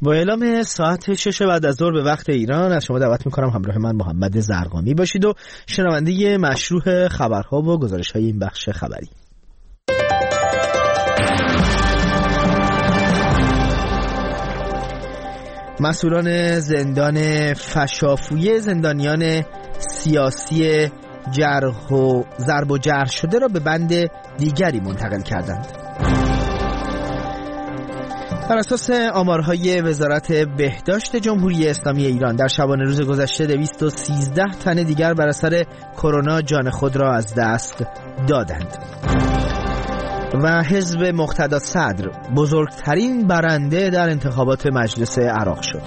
با اعلام ساعت 6 بعد از ظهر به وقت ایران از شما دعوت میکنم همراه من محمد زرقامی باشید و شنونده مشروح خبرها و گزارش‌های این بخش خبری. مسئولان زندان فشافویه زندانیان سیاسی ضرب و جرح شده را به بند دیگری منتقل کردند. بر اساس آمارهای وزارت بهداشت جمهوری اسلامی ایران در شبانه روز گذشته 213 تن دیگر بر اثر کرونا جان خود را از دست دادند. و حزب مقتدا صدر بزرگترین برنده در انتخابات مجلس عراق شد.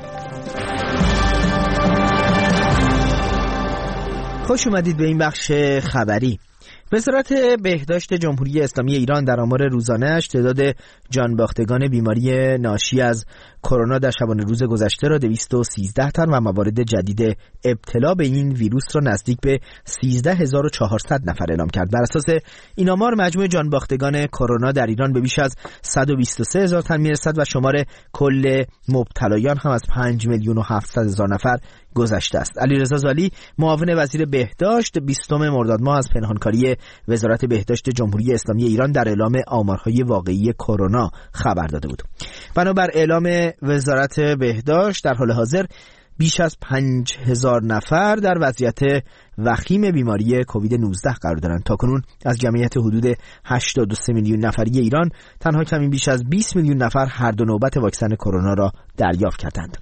خوش اومدید به این بخش خبری. وزارت بهداشت جمهوری اسلامی ایران در آمار روزانه‌اش تعداد جانباختگان بیماری ناشی از کرونا در شبانه روز گذشته را 213 تن و موارد جدید ابتلا به این ویروس را نزدیک به 13400 نفر اعلام کرد. بر اساس این آمار مجموع جانباختگان کرونا در ایران به بیش از 123000 تن میرسد و شمار کل مبتلایان هم از 5,700,000 نفر گذشته است. علیرضا زالی معاون وزیر بهداشت 20 مرداد ماه از پنهانکاری وزارت بهداشت جمهوری اسلامی ایران در اعلام آمارهای واقعی کرونا خبر داده بود. بنابر اعلام وزارت بهداشت در حال حاضر بیش از 5000 نفر در وضعیت وخیم بیماری کووید 19 قرار دارند. تاکنون از جمعیت حدود 83 میلیون نفری ایران تنها کمی بیش از 20 میلیون نفر هر دو نوبت واکسن کرونا را دریافت کردند.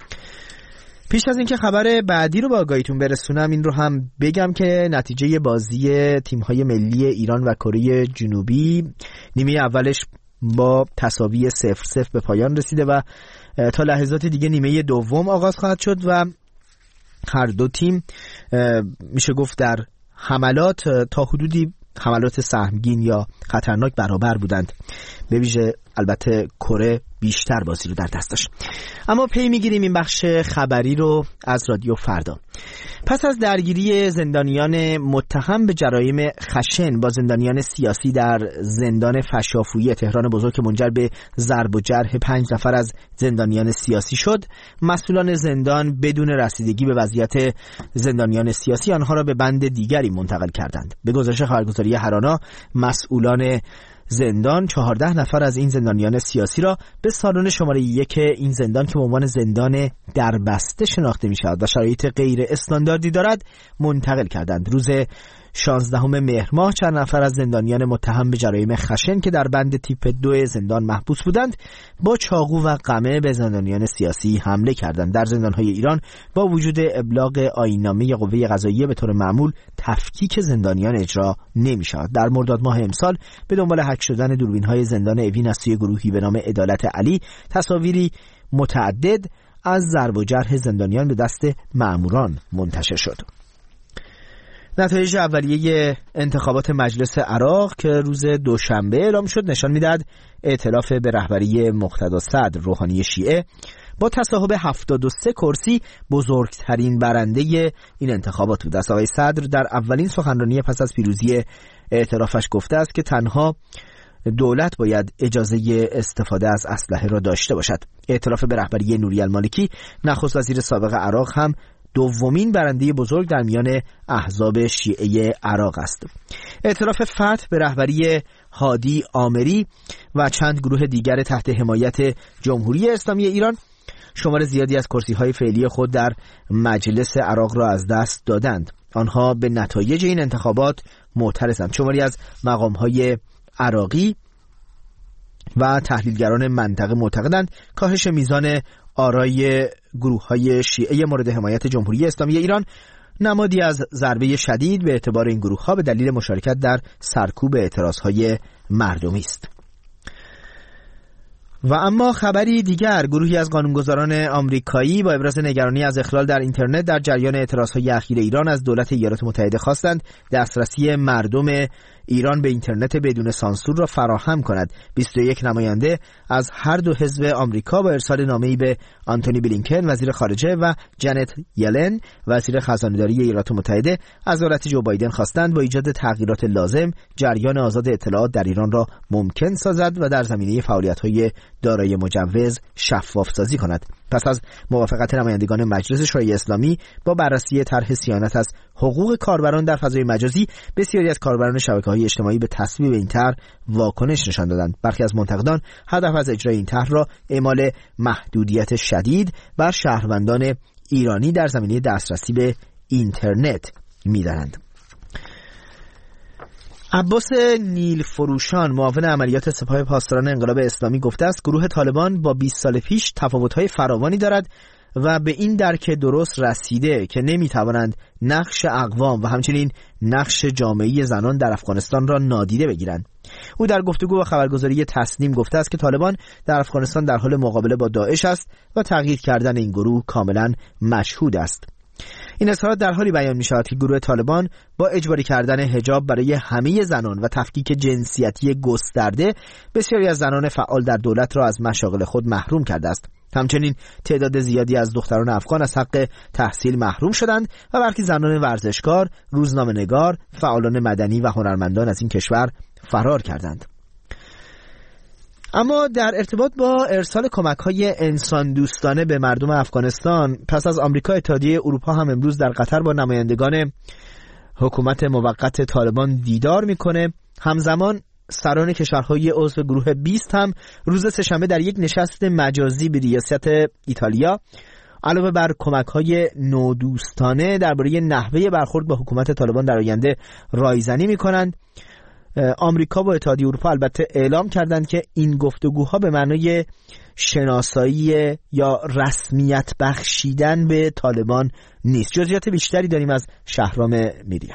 پیش از اینکه خبر بعدی رو با آگاهیتون برسونم این رو هم بگم که نتیجه بازی تیم‌های ملی ایران و کره جنوبی نیمه اولش با تساوی 0-0 به پایان رسیده و تا لحظات دیگه نیمه دوم آغاز خواهد شد و هر دو تیم میشه گفت در حملات تا حدودی حملات سهمگین یا خطرناک برابر بودند. به ویژه البته کره بیشتر بازی رو در دست داشت. اما پی میگیریم این بخش خبری رو از رادیو فردا. پس از درگیری زندانیان متهم به جرایم خشن با زندانیان سیاسی در زندان فشافویی تهران بزرگ که منجر به ضرب و جرح 5 نفر از زندانیان سیاسی شد، مسئولان زندان بدون رسیدگی به وضعیت زندانیان سیاسی آنها را به بند دیگری منتقل کردند. به گزارش خبرگزاری هرانا مسئولان زندان 14 نفر از این زندانیان سیاسی را به سالن شماره 1 این زندان که به عنوان زندان دربسته شناخته می شود و شرایط غیر استانداردی دارد منتقل کردند. روز 16 مهر ماه چند نفر از زندانیان متهم به جرایم خشن که در بند تیپ 2 زندان محبوس بودند با چاقو و قمه به زندانیان سیاسی حمله کردند. در زندان‌های ایران با وجود ابلاغ آیین‌نامه قوه قضاییه به طور معمول تفکیک زندانیان اجرا نمی‌شود. در مرداد ماه امسال به دنبال هک شدن دوربین‌های زندان اوین از سوی گروهی به نام عدالت علی تصاویری متعدد از ضرب و جرح زندانیان به دست مأموران منتشر شد. نتایج اولیه انتخابات مجلس عراق که روز دوشنبه اعلام شد نشان می‌دهد ائتلاف به رهبری مقتدا صدر روحانی شیعه با تصاحب 73 کرسی بزرگترین برنده این انتخابات بود. آقای صدر در اولین سخنرانی پس از پیروزی ائتلافش گفته است که تنها دولت باید اجازه استفاده از اسلحه را داشته باشد. ائتلاف به رهبری نوری المالکی نخست وزیر سابق عراق هم دومین برنده بزرگ در میان احزاب شیعه عراق است. ائتلاف فتح به رهبری هادی آمری و چند گروه دیگر تحت حمایت جمهوری اسلامی ایران شمار زیادی از کرسی‌های فعلی خود در مجلس عراق را از دست دادند. آنها به نتایج این انتخابات معترضند. شماری از مقام‌های عراقی و تحلیلگران منطقه معتقدند کاهش میزان آرای گروه‌های شیعه مورد حمایت جمهوری اسلامی ایران نمادی از ضربه شدید به اعتبار این گروه‌ها به دلیل مشارکت در سرکوب اعتراض‌های مردمی است. و اما خبری دیگر، گروهی از قانونگذاران آمریکایی با ابراز نگرانی از اخلال در اینترنت در جریان اعتراضهای اخیر ایران از دولت ایالات متحده خواستند دسترسی مردم ایران به اینترنت بدون سانسور را فراهم کند. 21 نماینده از هر دو حزب آمریکا با ارسال نامه‌ای به آنتونی بلینکن وزیر خارجه و جنت یلن وزیر خزانه‌داری ایالات متحده از دولت جو بایدن خواستند با ایجاد تغییرات لازم جریان آزاد اطلاعات در ایران را ممکن سازد و در زمینه فعالیت‌های دارای مجوز شفاف سازی کند. پس از موافقت نمایندگان مجلس شورای اسلامی با بررسی طرح صیانت از حقوق کاربران در فضای مجازی، بسیاری از کاربران شبکه‌های اجتماعی به تصویب این طرح واکنش نشان دادند. برخی از منتقدان هدف از اجرای این طرح را اعمال محدودیت شدید بر شهروندان ایرانی در زمینه دسترسی به اینترنت می‌دانند. عباس نیل فروشان، معاون عملیات سپاه پاسداران انقلاب اسلامی، گفته است گروه طالبان با 20 سال پیش تفاوت‌های فراوانی دارد و به این درک درست رسیده که نمی‌توانند نقش اقوام و همچنین نقش جامعه زنان در افغانستان را نادیده بگیرند. او در گفتگو با خبرگزاری تسنیم گفته است که طالبان در افغانستان در حال مقابله با داعش است و تغییر کردن این گروه کاملا مشهود است. این اظهارات در حالی بیان می شود که گروه طالبان با اجباری کردن حجاب برای همه زنان و تفکیک جنسیتی گسترده بسیاری از زنان فعال در دولت را از مشاغل خود محروم کرده است. همچنین تعداد زیادی از دختران افغان از حق تحصیل محروم شدند و برخی زنان ورزشکار، روزنامه‌نگار، فعالان مدنی و هنرمندان از این کشور فرار کردند. اما در ارتباط با ارسال کمک‌های انسان دوستانه به مردم افغانستان، پس از آمریکا، اتحادیه اروپا هم امروز در قطر با نمایندگان حکومت موقت طالبان دیدار میکنه. همزمان سران کشورهای عضو گروه 20 هم روز سه‌شنبه در یک نشست مجازی به ریاست ایتالیا علاوه بر کمک‌های نودوستانه درباره نحوه برخورد با حکومت طالبان در آینده رایزنی میکنند. آمریکا و اتحادیه اروپا البته اعلام کردند که این گفتگوها به معنای شناسایی یا رسمیت بخشیدن به طالبان نیست. جزئیات بیشتری داریم از شهرام میریان.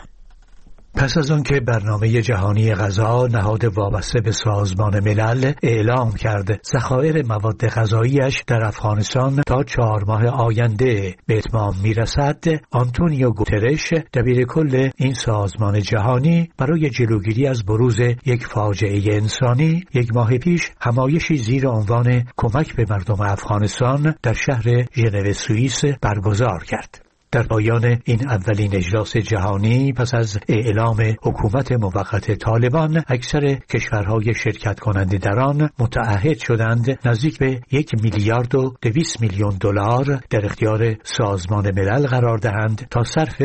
پس از آنکه برنامه جهانی غذا، نهاد وابسته به سازمان ملل، اعلام کرد ذخایر مواد غذایی‌اش در افغانستان تا 4 ماه آینده به اتمام میرسد، آنتونیو گوترش، دبیرکل این سازمان جهانی، برای جلوگیری از بروز یک فاجعه انسانی 1 ماه پیش همایشی زیر عنوان کمک به مردم افغانستان در شهر ژنو سوئیس برگزار کرد. در پایان این اولین اجلاس جهانی پس از اعلام حکومت موقت طالبان، اکثر کشورهای شرکت کننده در آن متعهد شدند نزدیک به 1,200 میلیون دلار در اختیار سازمان ملل قرار دهند تا صرف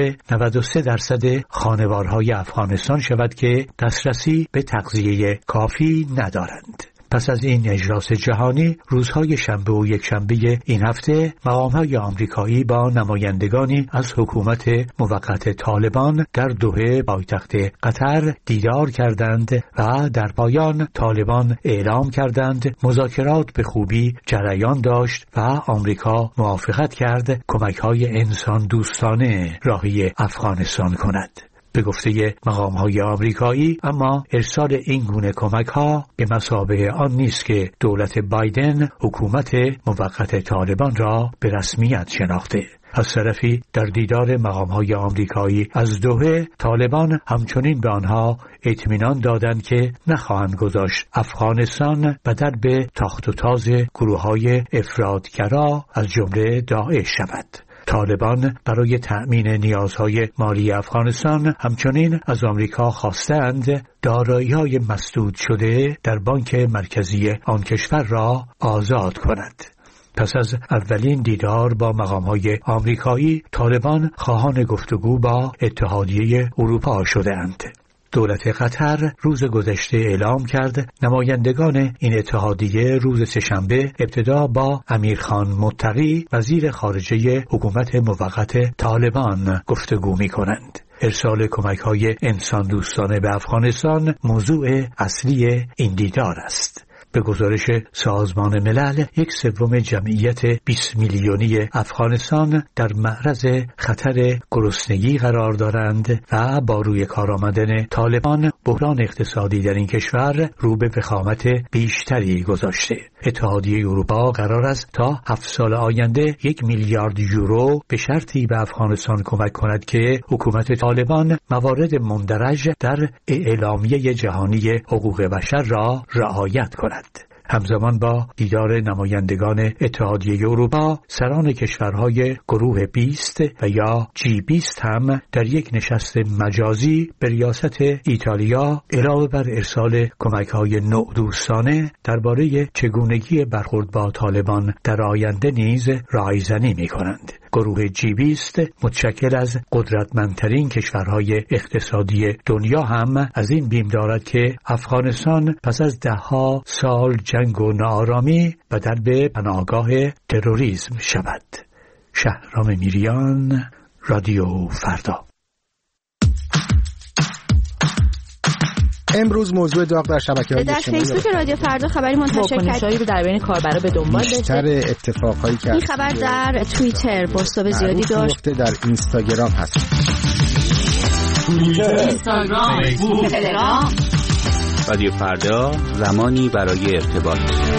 93% خانوارهای افغانستان شود که دسترسی به تغذیه کافی ندارند. پس از این اجلاس جهانی، روزهای شنبه و یکشنبه این هفته، مقام‌های آمریکایی با نمایندگانی از حکومت موقت طالبان در دوحه پایتخت قطر دیدار کردند و در پایان طالبان اعلام کردند مذاکرات به خوبی جریان داشت و آمریکا موافقت کرد کمک‌های انسان دوستانه راهی افغانستان کند. به گفته مقام‌های آمریکایی، اما ارسال این گونه کمک‌ها به مثابه آن نیست که دولت بایدن حکومت موقت طالبان را به رسمیت شناخته. از طرفی در دیدار مقام‌های آمریکایی از دوحه، طالبان همچنین به آنها اطمینان دادند که نخواهند گذاشت افغانستان بدل به تاخت و تاز گروه‌های افراطگرا از جمله داعش شود. طالبان برای تأمین نیازهای مالی افغانستان همچنین از آمریکا خواستند دارایی‌های مسدود شده در بانک مرکزی آن کشور را آزاد کند. پس از اولین دیدار با مقام‌های آمریکایی، طالبان خواهان گفتگو با اتحادیه اروپا شدند. دولت قطر روز گذشته اعلام کرد نمایندگان این اتحادیه روز سه‌شنبه ابتدا با امیرخان متقی، وزیر خارجه حکومت موقت طالبان، گفتگو می‌کنند. ارسال کمک‌های انسان دوستانه به افغانستان موضوع اصلی این دیدار است. به گزارش سازمان ملل، 1/3 جمعیت 20 میلیونی افغانستان در معرض خطر گرسنگی قرار دارند و با روی کار آمدن طالبان بحران اقتصادی در این کشور رو به وخامت بیشتری گذاشته. اتحادیه اروپا قرار است تا 7 سال آینده 1 میلیارد یورو به شرطی به افغانستان کمک کند که حکومت طالبان موارد مندرج در اعلامیه جهانی حقوق بشر را رعایت کند. همزمان با دیدار نمایندگان اتحادیه اروپا، سران کشورهای گروه 20 و یا G20 هم در یک نشست مجازی به ریاست ایتالیا علاوه بر ارسال کمک‌های نوع‌دوستانه درباره چگونگی برخورد با طالبان در آینده نیز رایزنی می‌کنند. گروه G20 متشکل از قدرتمندترین کشورهای اقتصادی دنیا هم از این بیم دارد که افغانستان پس از ده‌ها سال جنگ و ناآرامی بدل به پناهگاه تروریسم شود. شهرام میریان، رادیو فردا. امروز موضوع داغ در شبکه‌های اجتماعی در فیسبوک رادیو فردا خبری منتشر کرد رو در بین کاربرا به دنبال داشته. بیشتر اتفاقایی که این خبر در توییتر بازتاب زیادی داشت. در اینستاگرام هست. توییتر، اینستاگرام، فیسبوک، تلگرام. رادیو فردا، زمانی برای ارتباط.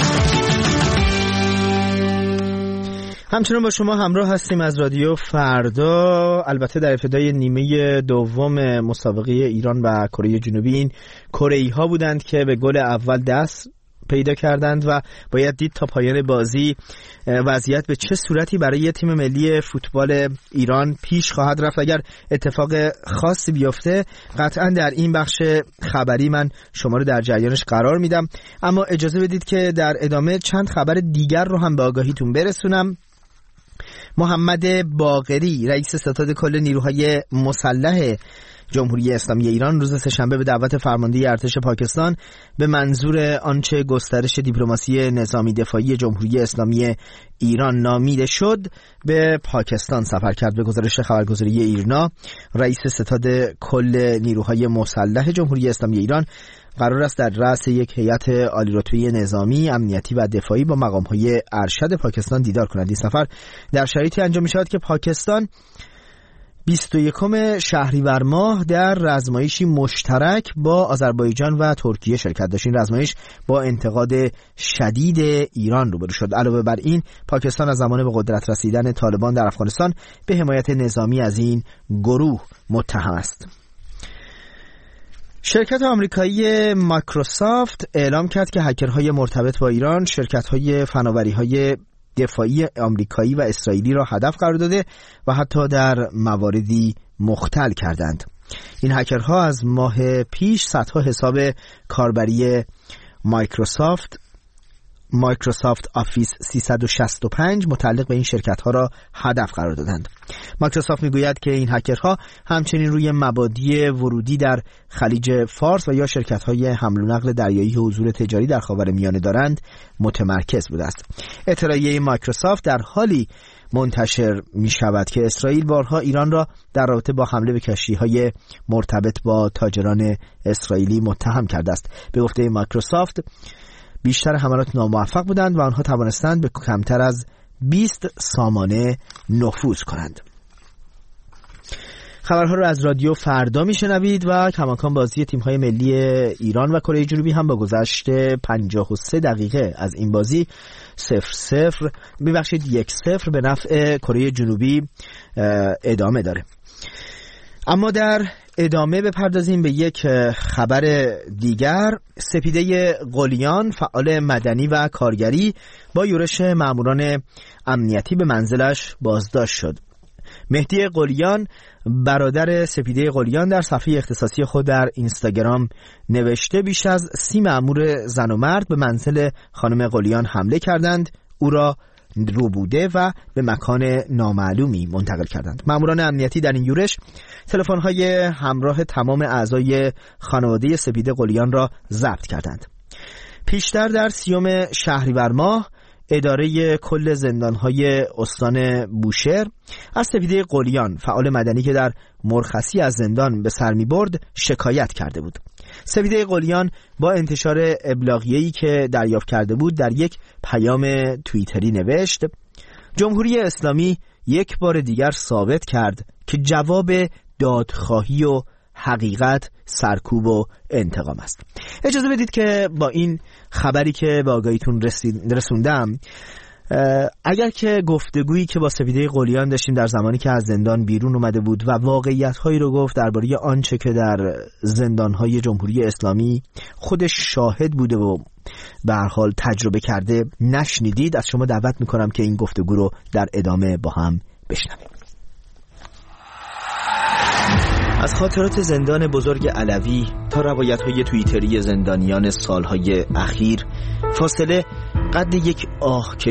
همچنان با شما همراه هستیم از رادیو فردا. البته در ابتدای نیمه دوم مسابقه ایران و کره جنوبی این کره‌ای ها بودند که به گل اول دست پیدا کردند و باید دید تا پایان بازی وضعیت به چه صورتی برای تیم ملی فوتبال ایران پیش خواهد رفت. اگر اتفاق خاصی بیفته قطعا در این بخش خبری من شما رو در جریانش قرار میدم، اما اجازه بدید که در ادامه چند خبر دیگر رو هم به آگاهیتون برسونم. محمد باقری رئیس ستاد کل نیروهای مسلح جمهوری اسلامی ایران روز سه‌شنبه به دعوت فرمانده ارتش پاکستان به منظور آنچه گسترش دیپلماسی نظامی دفاعی جمهوری اسلامی ایران نامیده شد به پاکستان سفر کرد. به گزارش خبرگزاری ایرنا، رئیس ستاد کل نیروهای مسلح جمهوری اسلامی ایران قرار است در رأس یک هیئت عالی‌رتبه نظامی، امنیتی و دفاعی با مقام‌های ارشد پاکستان دیدار کند. این سفر در شرایطی انجام می‌شود که پاکستان 21 شهریور ماه در رزمایشی مشترک با آذربایجان و ترکیه شرکت داشت. این رزمایش با انتقاد شدید ایران روبرو شد. علاوه بر این، پاکستان از زمان به قدرت رسیدن طالبان در افغانستان به حمایت نظامی از این گروه متهم است. شرکت آمریکایی مایکروسافت اعلام کرد که هکرهای مرتبط با ایران شرکت‌های فناوری‌های دفاعی آمریکایی و اسرائیلی را هدف قرار داده و حتی در مواردی مختل کردند. این هکرها از ماه پیش صدها حساب کاربری مایکروسافت آفیس 365 متعلق به این شرکت‌ها را هدف قرار دادند. مایکروسافت میگوید که این هکرها همچنین روی مبادی ورودی در خلیج فارس و یا شرکت‌های حمل و نقل دریایی که حضور تجاری در خاورمیانه دارند متمرکز بوده است. اطلاعیه مایکروسافت در حالی منتشر می شود که اسرائیل بارها ایران را در رابطه با حمله به کشتی‌های مرتبط با تاجران اسرائیلی متهم کرده است. به گفته مایکروسافت بیشتر حملات ناموفق بودند و آنها توانستند به کمتر از 20 سامانه نفوذ کنند. خبرها را از رادیو فردا میشنوید و کماکان بازی تیم‌های ملی ایران و کره جنوبی هم با گذشت 53 دقیقه از این بازی 0-0 1-0 به نفع کره جنوبی ادامه داره. اما در ادامه بپردازیم به یک خبر دیگر. سپیده قلیان فعال مدنی و کارگری با یورش ماموران امنیتی به منزلش بازداشت شد. مهدی قلیان برادر سپیده قلیان در صفحه اختصاصی خود در اینستاگرام نوشته بیش از 30 مأمور زن و مرد به منزل خانم قلیان حمله کردند، او را روبوده و به مکان نامعلومی منتقل کردند. ماموران امنیتی در این یورش تلفن‌های همراه تمام اعضای خانواده سپیده قلیان را ضبط کردند. پیشتر در 30 شهریور ماه اداره کل زندان‌های استان بوشهر از سپیده قلیان فعال مدنی که در مرخصی از زندان به سر می‌برد شکایت کرده بود. سپیده قلیان با انتشار ابلاغیه‌ای که دریافت کرده بود در یک پیام توییتری نوشت: جمهوری اسلامی یک بار دیگر ثابت کرد که جواب دادخواهی و حقیقت سرکوب و انتقام است. اجازه بدید که با این خبری که به آگاهیتون رسوندم اگر که گفتگویی که با سپیده قلیان داشتیم در زمانی که از زندان بیرون اومده بود و واقعیت‌هایی رو گفت درباره آنچه که در زندان‌های جمهوری اسلامی خودش شاهد بوده و به هر حال تجربه کرده نشنیدید، از شما دعوت می‌کنم که این گفتگو رو در ادامه با هم بشنویم. از خاطرات زندان بزرگ علوی تا روایت‌های توییتری زندانیان سالهای اخیر، فاصله قد یک آه